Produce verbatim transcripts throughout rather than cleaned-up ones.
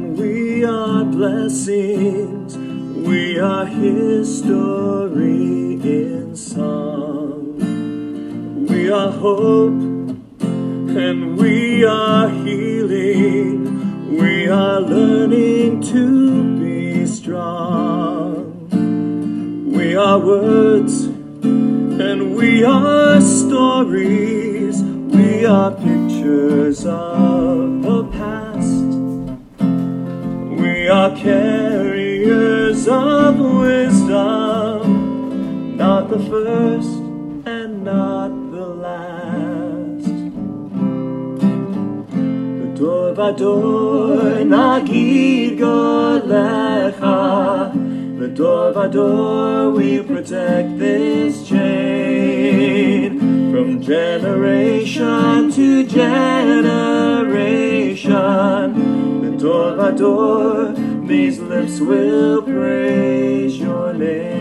and we are blessings. We are His story in song. We are hope and we are healing. We are learning to be strong. We are words and we are stories. We are pictures of the past. We are carriers of wisdom, not the first and not the last. Dor vador nagid golecha. Dor vador we protect this chain. From generation to generation, Dor vador, these lips will praise your name.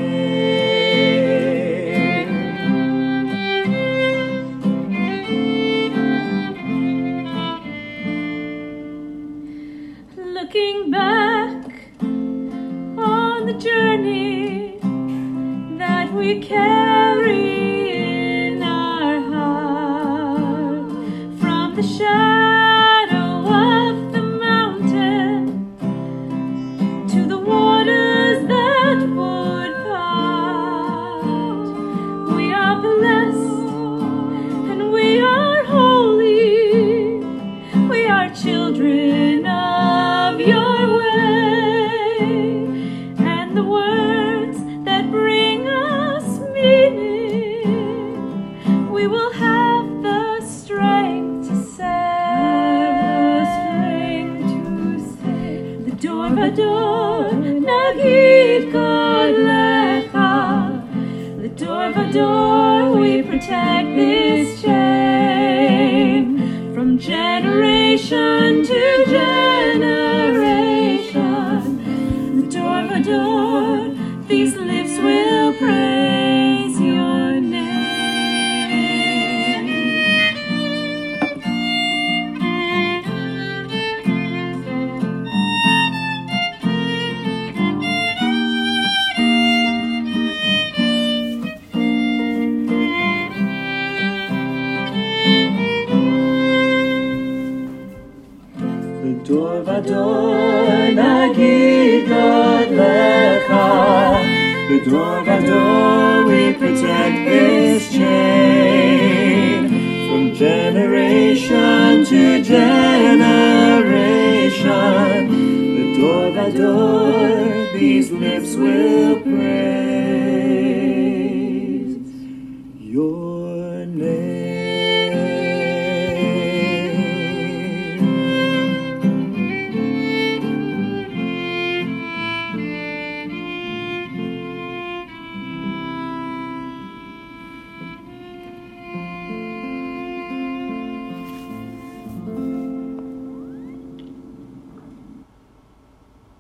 Looking back on the journey that we carry in our heart, from the shadow of the mountain to the waters that would part, we are blessed and we are holy. We are children of your way, and the words that bring us meaning, we will have the strength to say, strength to say. The Dor vador nagid golecha. The Dor vador we protect this chain. From generation to generation, the Dor vador, these lips will praise your name. Dor vador nagid golecha. The Dor vador we protect this chain. From generation to generation, the Dor vador, these lips will praise.